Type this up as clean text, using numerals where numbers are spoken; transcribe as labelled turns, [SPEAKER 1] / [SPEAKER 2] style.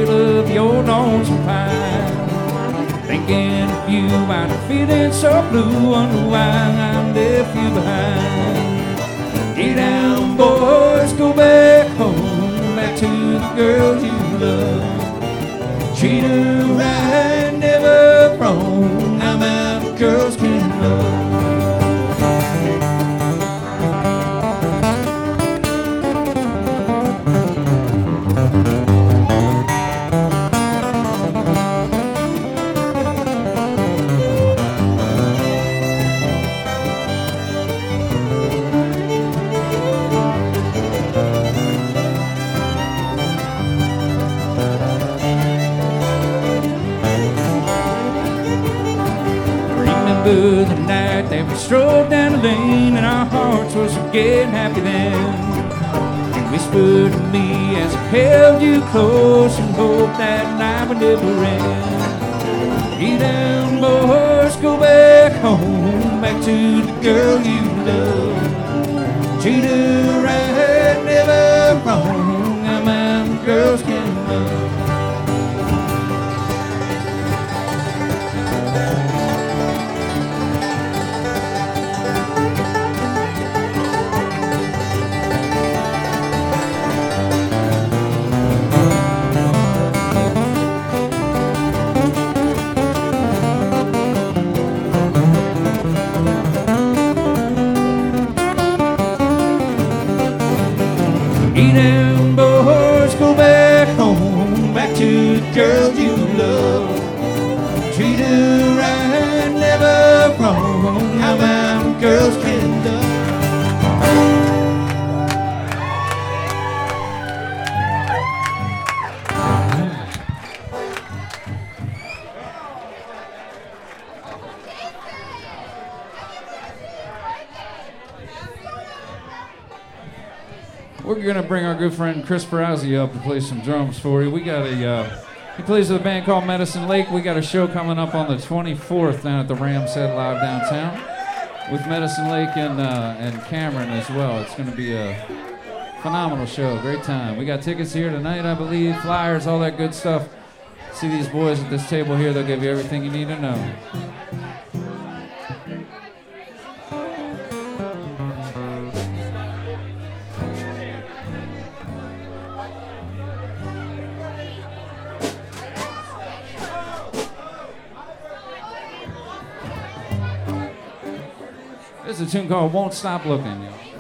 [SPEAKER 1] trail of your lonesome pine. Thinking of you, I'm feeling so blue, wonder why I left you behind. Get down, boys, go back home, back to the girl you love. Treat her right, never wrong, how mountain girls can love. Remember the night that we strolled down the lane and our hearts was getting happy then. You whispered to me as I held you close and hoped that night would never end. Get down, boys, go back home, back to the girl you love. Treat her right, never wrong, how mountain girls can love. Get down, boys, go back home, back to the girl you love. Treat her right, never wrong, how mountain girls can love. We're gonna bring our good friend Chris Perazzi up to play some drums for you. We got he plays with a band called Medicine Lake. We got a show coming up on the 24th down at the Rams Head Live downtown with Medicine Lake and Cameron as well. It's gonna be a phenomenal show, great time. We got tickets here tonight, I believe, flyers, all that good stuff. See these boys at this table here, they'll give you everything you need to know. There's a tune called Won't Stop Looking.